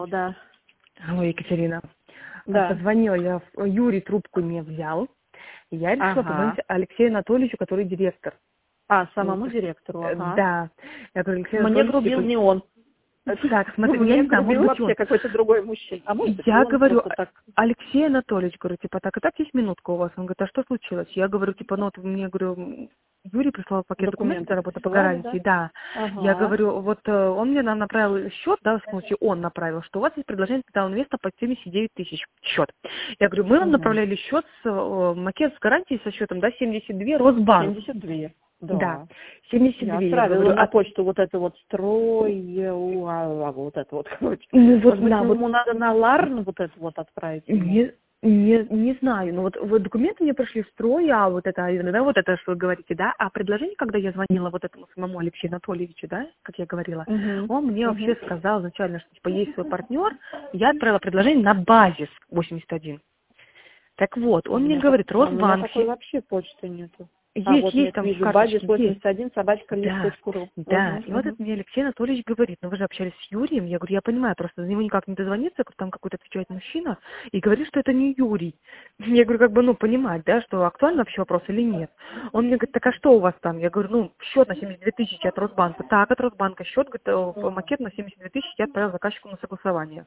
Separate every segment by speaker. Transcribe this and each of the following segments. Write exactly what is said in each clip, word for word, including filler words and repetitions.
Speaker 1: Да.
Speaker 2: Алло, Екатерина.
Speaker 1: Да.
Speaker 2: Позвонила я, Юрий трубку не взял. И я решила
Speaker 1: Ага.
Speaker 2: позвонить Алексею Анатольевичу, который директор.
Speaker 1: А, самому
Speaker 2: Ну,
Speaker 1: директору,
Speaker 2: э,
Speaker 1: ага.
Speaker 2: Да. Я говорю, Алексей
Speaker 1: Мне
Speaker 2: Анатольевич,
Speaker 1: грубил
Speaker 2: типа,
Speaker 1: не он.
Speaker 2: так, смотри, я
Speaker 1: Мне
Speaker 2: не знаю, может
Speaker 1: грубил
Speaker 2: быть он.
Speaker 1: вообще какой-то другой мужчина. А может быть
Speaker 2: Я
Speaker 1: он
Speaker 2: говорю,
Speaker 1: просто так.
Speaker 2: Алексей Анатольевич, говорю, типа, так, и так, есть минутка у вас? Он говорит, а что случилось? Я говорю, типа, ну, вот мне, говорю, Юрий прислал пакет документов
Speaker 1: Документы
Speaker 2: для работы по
Speaker 1: присылали, да?
Speaker 2: гарантии, да. Я
Speaker 1: Ага.
Speaker 2: говорю, вот э, он мне нам направил счет, да, в смысле, он направил, что у вас есть предложение капитала инвеста по семьдесят девять тысяч счет. Я говорю, мы вам
Speaker 1: Угу.
Speaker 2: направляли счет, с, э, макет с гарантией со счетом, да, семьдесят два, Росбанк.
Speaker 1: семьдесят два.
Speaker 2: Да,
Speaker 1: Да.
Speaker 2: семьдесят
Speaker 1: Я
Speaker 2: два, я
Speaker 1: отправила
Speaker 2: говорю,
Speaker 1: на
Speaker 2: а
Speaker 1: почту вот это вот строй, уа, вот это вот, короче.
Speaker 2: ну вот,
Speaker 1: Может быть,
Speaker 2: да, вот
Speaker 1: ему надо на Ларн вот это вот отправить ему?
Speaker 2: Не, не, не знаю, но вот, вот документы мне пришли в строй, а вот это, да, вот это, что вы говорите, да, а предложение, когда я звонила вот этому самому Алексею Анатольевичу, да, как я говорила,
Speaker 1: Угу.
Speaker 2: он мне вообще
Speaker 1: Угу.
Speaker 2: сказал изначально, что, типа, есть свой партнер, я отправила предложение на базис восемьдесят один. Так вот,
Speaker 1: А у
Speaker 2: он мне
Speaker 1: меня, так,
Speaker 2: говорит,
Speaker 1: а у меня
Speaker 2: Росбанк,
Speaker 1: такой вообще почты нету. А,
Speaker 2: есть,
Speaker 1: вот
Speaker 2: есть
Speaker 1: нет,
Speaker 2: там в
Speaker 1: вижу, базис
Speaker 2: карточке, есть.
Speaker 1: восемьдесят один, собачка лист
Speaker 2: Да,
Speaker 1: точка ру.
Speaker 2: да.
Speaker 1: Угу,
Speaker 2: И вот
Speaker 1: угу.
Speaker 2: это мне Алексей Анатольевич говорит, ну вы же общались с Юрием. Я говорю, я понимаю, просто за него никак не дозвониться, там какой-то отвечает мужчина, и говорит, что это не Юрий. Я говорю, как бы, ну, понимать, да, что актуальный вообще вопрос или нет. Он мне говорит, так а что у вас там? Я говорю, ну, счет на семьдесят две тысячи от Росбанка. Так, от Росбанка счет, говорит, э, макет на семьдесят две тысячи я отправил заказчику на согласование.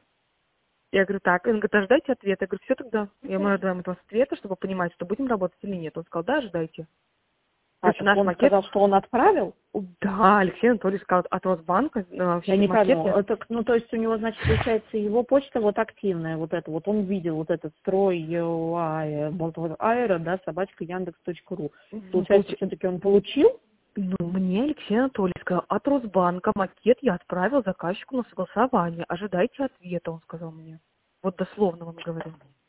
Speaker 2: Я говорю, так, он говорит, а ждайте ответа. Я говорю, все тогда, я мы ожидаем от вас ответа, чтобы понимать, что будем работать или нет. Он сказал, да, ожидайте.
Speaker 1: А,
Speaker 2: Короче,
Speaker 1: так
Speaker 2: наш
Speaker 1: он
Speaker 2: макет.
Speaker 1: сказал, что он отправил?
Speaker 2: Да, Алексей Анатольевич сказал от Росбанка, э,
Speaker 1: Я не
Speaker 2: макет.
Speaker 1: пойму.
Speaker 2: Я...
Speaker 1: Это, ну, то есть у него, значит, получается, его почта вот активная, вот это вот, он видел вот этот строй ЮА, вот, вот, аэро, да, собачка яндекс точка ру. Получается,
Speaker 2: Получ-
Speaker 1: все-таки он получил?
Speaker 2: Ну, мне Алексей Анатольевич сказал, от Росбанка макет я отправил заказчику на согласование. Ожидайте ответа, он сказал мне. Вот дословно вам говорю.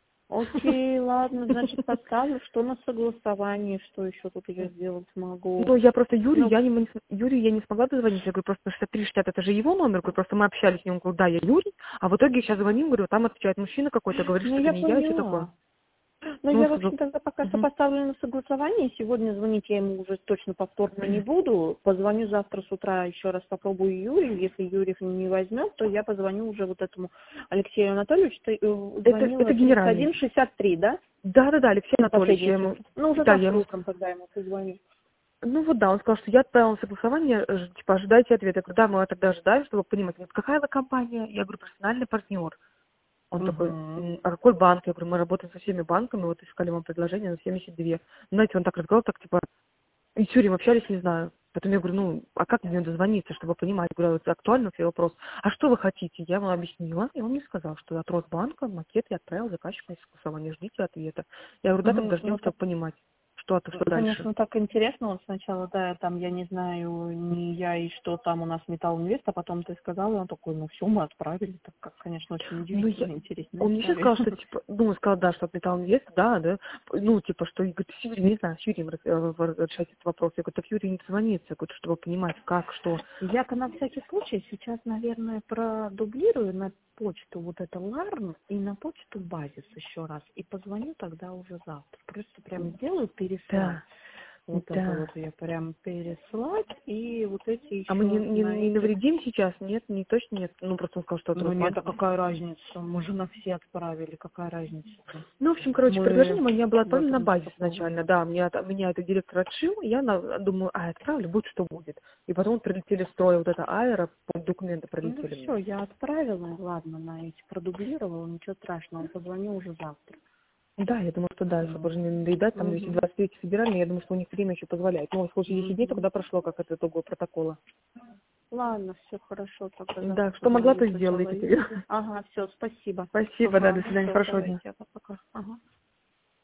Speaker 1: Окей, ладно, значит, поставлю, что на согласовании, что еще тут я сделать могу.
Speaker 2: Ну, я просто Юрию,
Speaker 1: Ну,
Speaker 2: я не, м- Юрию я не смогла дозвониться. Я говорю, просто шестьдесят три шестьдесят, это же его номер. Говорю, просто мы общались с ним. Говорю, да, я Юрий. А в итоге сейчас звоним, говорю, там отвечает мужчина какой-то, говорит,
Speaker 1: ну
Speaker 2: что это
Speaker 1: я
Speaker 2: не я, и все такое.
Speaker 1: поняла. Ну,
Speaker 2: Ну, он
Speaker 1: я, в
Speaker 2: сказал,
Speaker 1: общем, тогда пока что
Speaker 2: угу.
Speaker 1: поставлю на согласование. Сегодня звонить я ему уже точно повторно не буду. Позвоню завтра с утра, еще раз попробую Юрию. Если Юрий не возьмет, то я позвоню уже вот этому Алексею Анатольевичу. Ты э,
Speaker 2: Это,
Speaker 1: звонила
Speaker 2: это
Speaker 1: тридцать
Speaker 2: генеральный.
Speaker 1: один шестьдесят три, да?
Speaker 2: Да-да-да, Алексей Анатольевич, я
Speaker 1: Последняя
Speaker 2: ему...
Speaker 1: цифра. Ну, уже
Speaker 2: Да, я
Speaker 1: завтра
Speaker 2: ему...
Speaker 1: утром, когда ему позвоню.
Speaker 2: Ну вот да, он сказал, что я отправила на согласование, э, типа, ожидайте ответа. Я говорю, да, мы тогда ожидаем, чтобы понимать. Он говорит, какая вы компания? Я говорю, профессиональный партнер. Он такой,
Speaker 1: Угу.
Speaker 2: «М, а какой банк? Я говорю, мы работаем со всеми банками, вот искали вам предложение на семьдесят два. Знаете, он так разговаривал, так типа, и с Юрием общались, не знаю. Потом я говорю, ну, а как мне дозвониться, чтобы понимать? Я говорю, это актуальный вообще вопрос. А что вы хотите? Я ему объяснила, и он мне сказал, что от Росбанка макет я отправил заказчику на согласование, ждите ответа. Я говорю, да, так
Speaker 1: Угу.
Speaker 2: дождем,
Speaker 1: Ну, так,
Speaker 2: чтобы понимать, что, что дальше.
Speaker 1: конечно, так интересно. Вот сначала, да, там, я не знаю, не я и что там у нас Металл Инвест, а потом ты сказал, и он такой, ну все, мы отправили. Так как, конечно, очень
Speaker 2: Ну, я...
Speaker 1: удивительно, интересная
Speaker 2: Он мне сейчас
Speaker 1: история.
Speaker 2: сказал, что, типа, ну, он сказал, да, что от Металл Инвест, да, да, ну, типа, что, я говорю, с Юрием, не знаю, с Юрием рас- э, решать этот вопрос. Я говорю, так Юрий не звонится, я говорю, чтобы понимать, как, что.
Speaker 1: Я-то на всякий случай сейчас, наверное, продублирую на почту вот это Ларн и на почту Базис еще раз. И позвоню тогда уже завтра. Просто прям сделаю переслать.
Speaker 2: Да,
Speaker 1: Вот это
Speaker 2: да.
Speaker 1: вот я прям переслать. И вот эти
Speaker 2: А мы не,
Speaker 1: еще
Speaker 2: не,
Speaker 1: на
Speaker 2: не
Speaker 1: этих.
Speaker 2: навредим сейчас? Нет, не точно нет. Ну, просто он сказал, что от
Speaker 1: Ну нет, а
Speaker 2: Росбанка.
Speaker 1: какая разница? Мы же на все отправили. Какая разница-то?
Speaker 2: Ну, в общем, короче,
Speaker 1: Мы
Speaker 2: предложение мое было
Speaker 1: в
Speaker 2: отправлено на
Speaker 1: этом
Speaker 2: базе
Speaker 1: такого.
Speaker 2: изначально, да, меня, это- меня это директор отшил, я на- думаю, а, отправлю, будет что будет. И потом прилетели строя вот это аэро, документы
Speaker 1: Ну
Speaker 2: прилетели мне.
Speaker 1: все, я отправила, ладно, на эти продублировала, ничего страшного, позвоню уже завтра.
Speaker 2: Да, я думаю, что да, чтобы
Speaker 1: Вот.
Speaker 2: уже не надоедать, там если
Speaker 1: Угу.
Speaker 2: двадцать третий федеральный, я думаю, что у них время еще позволяет. Ну, в случае десять дней, то
Speaker 1: Угу.
Speaker 2: когда прошло, как это итогового протокола.
Speaker 1: Ладно, все хорошо, тогда завтра
Speaker 2: Да, что могла,
Speaker 1: позвоню
Speaker 2: то сделала,
Speaker 1: сначала
Speaker 2: Екатерина.
Speaker 1: Юрию. Ага, все, спасибо.
Speaker 2: Спасибо, да, до
Speaker 1: Ага,
Speaker 2: свидания,
Speaker 1: все,
Speaker 2: хорошего дня.
Speaker 1: давайте, пока. Ага.